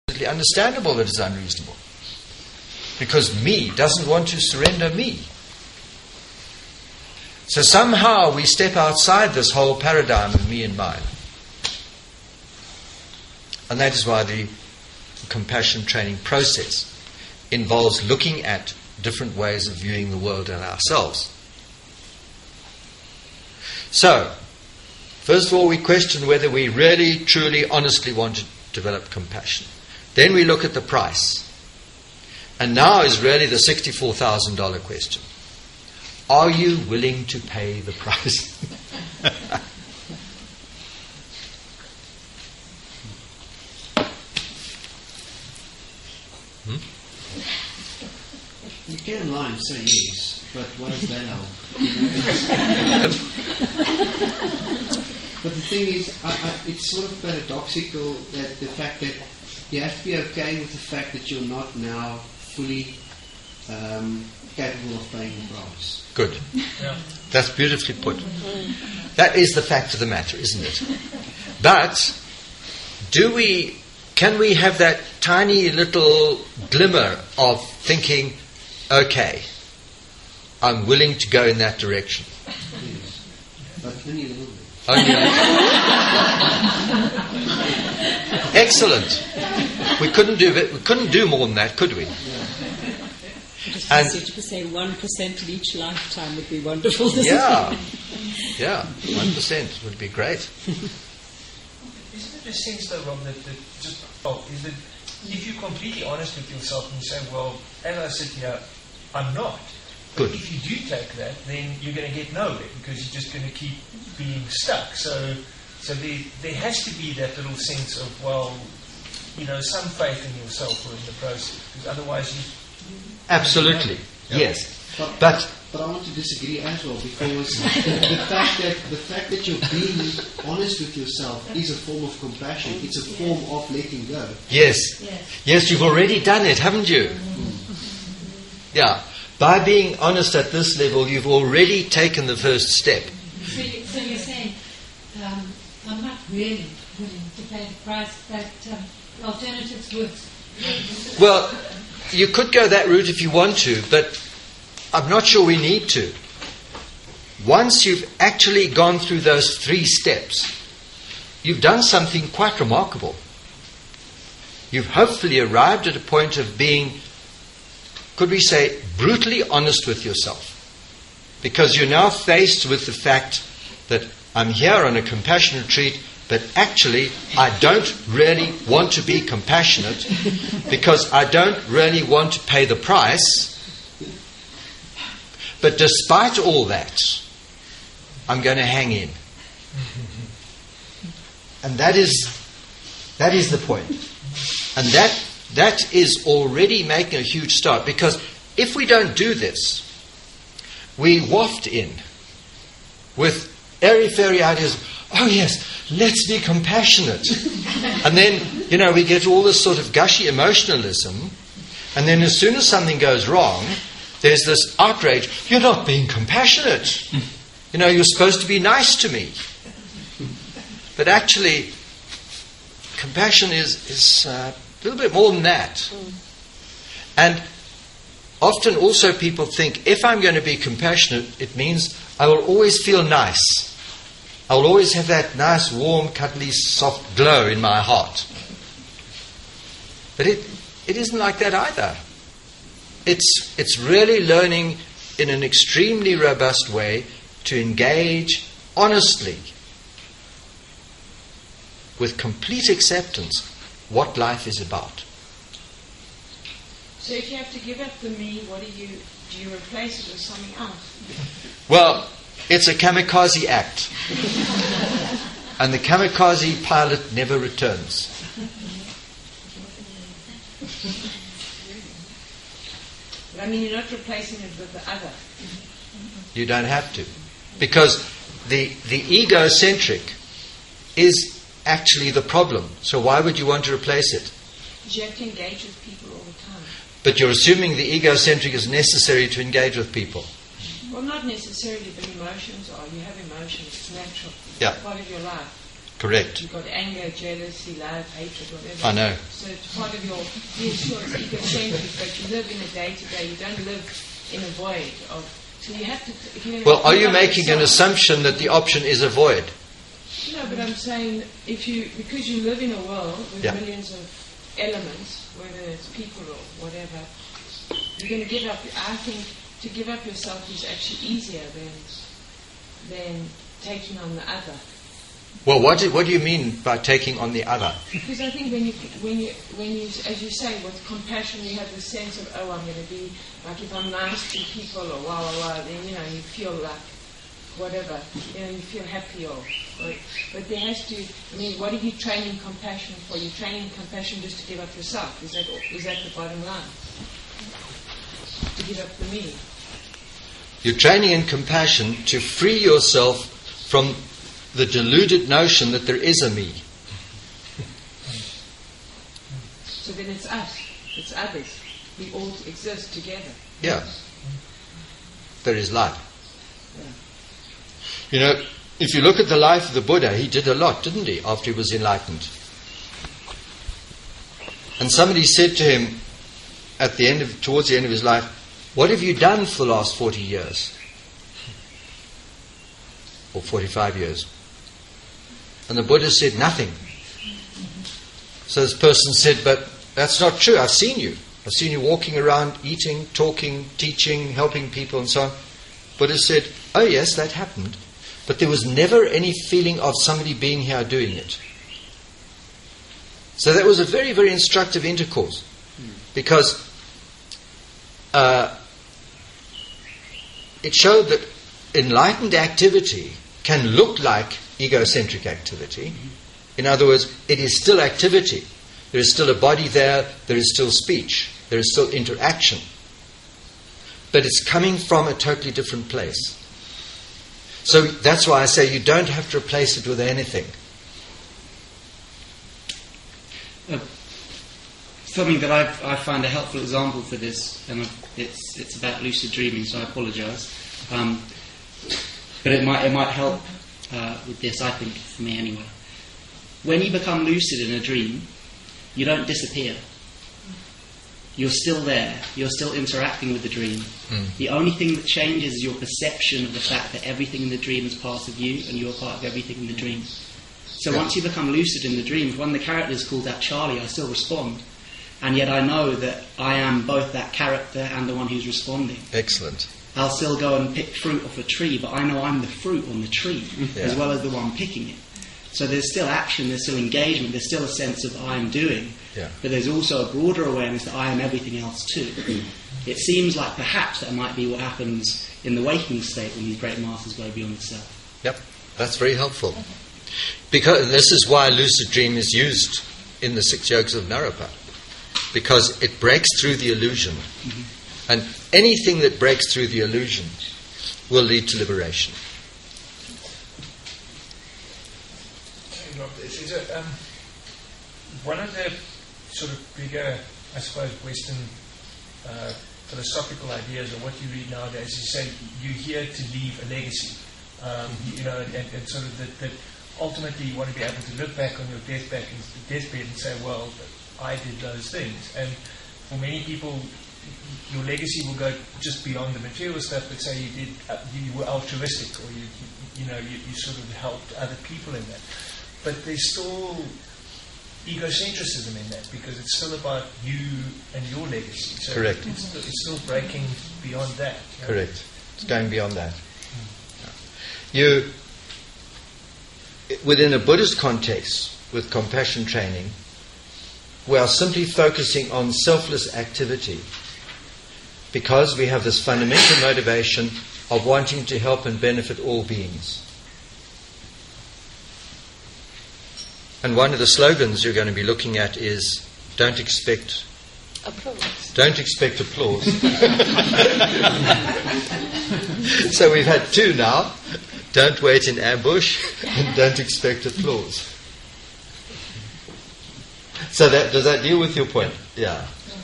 understandable that it's unreasonable. Because me doesn't want to surrender me. So somehow we step outside this whole paradigm of me and mine. And that is why the compassion training process involves looking at different ways of viewing the world and ourselves. So, first of all, we question whether we really, truly, honestly want to develop compassion. Then we look at the price. And now is really the $64,000 question. Are you willing to pay the price? You can lie and say yes, but what does that help? But the thing is, it's sort of paradoxical that the fact that you have to be okay with the fact that you're not now fully capable of paying the price. Good. Yeah. That's beautifully put. That is the fact of the matter, isn't it? But can we have that tiny little glimmer of thinking, okay, I'm willing to go in that direction? Yes. But only a little bit. Only a little. Excellent. We couldn't do more than that, could we? And you could say 1% of each lifetime would be wonderful. Yeah, 1% would be great. Isn't it a sense, though, Rob, that is that if you're completely honest with yourself and you say, well, as I sit here, I'm not. But Good. if you do take that, then you're going to get nowhere because you're just going to keep being stuck. So there has to be that little sense of, well, some faith in yourself or in the process, because otherwise you... Absolutely, yes. But I want to disagree as well, because the fact that you're being honest with yourself is a form of compassion. It's a form of letting go. Yes, you've already done it, haven't you? Yeah. By being honest at this level, you've already taken the first step. So you're saying, I'm not really willing to pay the price, but alternatives works. Well, you could go that route if you want to, but I'm not sure we need to. Once you've actually gone through those 3 steps, you've done something quite remarkable. You've hopefully arrived at a point of being, could we say, brutally honest with yourself. Because you're now faced with the fact that I'm here on a compassion retreat, but actually I don't really want to be compassionate because I don't really want to pay the price. But despite all that, I'm going to hang in. And that is the point. And that is already making a huge start, because if we don't do this, we waft in with airy-fairy ideas. Oh yes, let's be compassionate. And then, we get all this sort of gushy emotionalism, and then as soon as something goes wrong, there's this outrage. You're not being compassionate. You're supposed to be nice to me. But actually, compassion is a little bit more than that. And often also people think, if I'm going to be compassionate, it means I will always feel nice. I will always have that nice, warm, cuddly, soft glow in my heart. But it isn't like that either. It's really learning in an extremely robust way to engage honestly with complete acceptance what life is about. So if you have to give up the me, do you replace it with something else? Well, it's a kamikaze act. And the kamikaze pilot never returns. But you're not replacing it with the other. You don't have to. Because the egocentric is actually the problem. So why would you want to replace it? Because you have to engage with people all the time. But you're assuming the egocentric is necessary to engage with people. Well, not necessarily, but emotions are. You have emotions. It's natural. It's Yeah. part of your life. Correct. You've got anger, jealousy, love, hatred, whatever. I know. So it's part of your, yes, sure, it's egocentric, but you live in a day-to-day, you don't live in a void of, so you have to, if you're Well, are you making an assumption that the option is a void? No, but I'm saying, because you live in a world with Yeah. millions of elements, whether it's people or whatever, you're going to give up, I think, to give up yourself is actually easier than taking on the other. Well, what do you mean by taking on the other? Because I think when you, as you say, with compassion, you have the sense of, oh, I'm going to be, like if I'm nice to people or then, you feel like whatever, you feel happy or but there has to, what are you training compassion for? You're training compassion just to give up yourself. Is that the bottom line? To give up the me. You're training in compassion to free yourself from the deluded notion that there is a me. So then it's us, it's others. We all exist together. Yeah. There is life. Yeah. If you look at the life of the Buddha, he did a lot, didn't he, after he was enlightened? And somebody said to him towards the end of his life, what have you done for the last 40 years? Or 45 years? And the Buddha said, nothing. So this person said, but that's not true. I've seen you. I've seen you walking around, eating, talking, teaching, helping people and so on. Buddha said, oh yes, that happened. But there was never any feeling of somebody being here doing it. So that was a very, very instructive intercourse. Because it showed that enlightened activity can look like egocentric activity. In other words, it is still activity. There is still a body there, there is still speech, there is still interaction. But it's coming from a totally different place. So that's why I say you don't have to replace it with anything. Something that I find a helpful example for this, and it's about lucid dreaming, so I apologise. But it might help with this, I think, for me anyway. When you become lucid in a dream, you don't disappear. You're still there. You're still interacting with the dream. The only thing that changes is your perception of the fact that everything in the dream is part of you, and you're part of everything in the dream. So once you become lucid in the dream, if one of the characters called out Charlie, I still respond. And yet I know that I am both that character and the one who's responding. Excellent. I'll still go and pick fruit off a tree, but I know I'm the fruit on the tree, as well as the one picking it. So there's still action, there's still engagement, there's still a sense of I am doing, but there's also a broader awareness that I am everything else too. It seems like perhaps that might be what happens in the waking state when these great masters go beyond the self. Yep, that's very helpful. Because this is why lucid dream is used in the 6 Yogas of Naropa. Because it breaks through the illusion. And anything that breaks through the illusion will lead to liberation. One of the sort of bigger, I suppose, Western philosophical ideas, or what you read nowadays, you say you're here to leave a legacy. And sort of that ultimately you want to be able to look back on your deathbed and say, well, I did those things. And for many people, your legacy will go just beyond the material stuff, but say you were altruistic, or you sort of helped other people in that. But there's still egocentrism in that, because it's still about you and your legacy. So Correct. It's still breaking beyond that. Correct. It's going beyond that. Within a Buddhist context, with compassion training, we are simply focusing on selfless activity because we have this fundamental motivation of wanting to help and benefit all beings. And one of the slogans you're going to be looking at is, don't expect applause. Don't expect applause. So we've had two now. Don't wait in ambush and don't expect applause. So does that deal with your point? Yeah.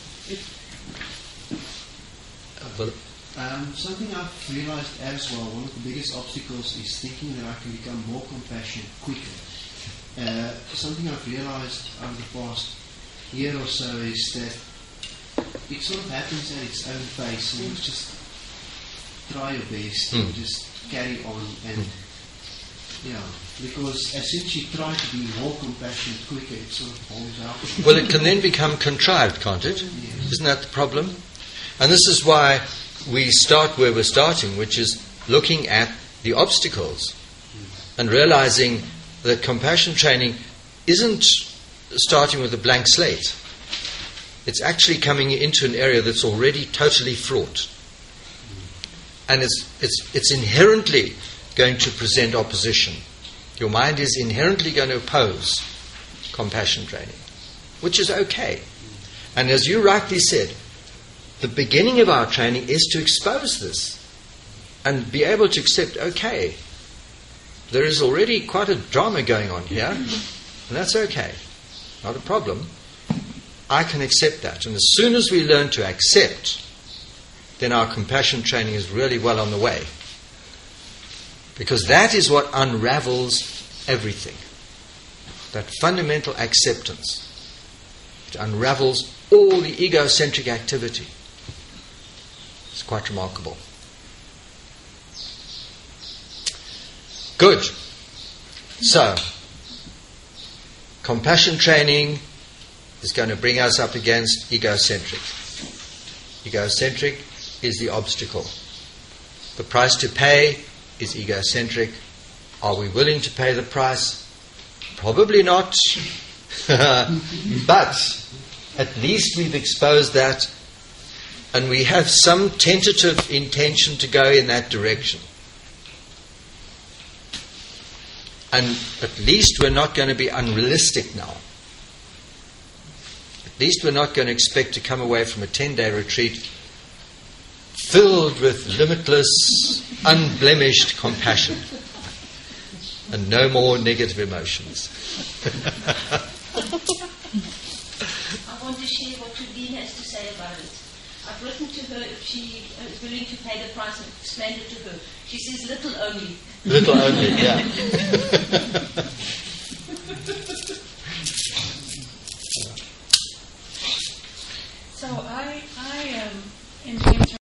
Something I've realized as well, one of the biggest obstacles is thinking that I can become more compassionate quicker. something I've realized over the past year or so is that it sort of happens at its own pace, and you just try your best and just carry on. And because as soon as you try to be more compassionate quicker, it sort of bombs out. Well, it can then become contrived, can't it? Yes. Isn't that the problem? And this is why we start where we're starting, which is looking at the obstacles and realizing that compassion training isn't starting with a blank slate. It's actually coming into an area that's already totally fraught. And it's inherently going to present opposition. Your mind is inherently going to oppose compassion training, which is okay. And as you rightly said, the beginning of our training is to expose this and be able to accept, okay, there is already quite a drama going on here, and that's okay. Not a problem. I can accept that. And as soon as we learn to accept, then our compassion training is really well on the way. Because that is what unravels everything. That fundamental acceptance. It unravels all the egocentric activity. It's quite remarkable. Good. So, compassion training is going to bring us up against egocentric. Egocentric is the obstacle. The price to pay is egocentric. Are we willing to pay the price? Probably not. But at least we've exposed that, and we have some tentative intention to go in that direction. And at least we're not going to be unrealistic now. At least we're not going to expect to come away from a 10-day retreat filled with limitless, unblemished compassion and no more negative emotions. I want to share what Trudine has to say about it. I've written to her if she is willing to pay the price and explained it to her. She says little only. Little only, yeah.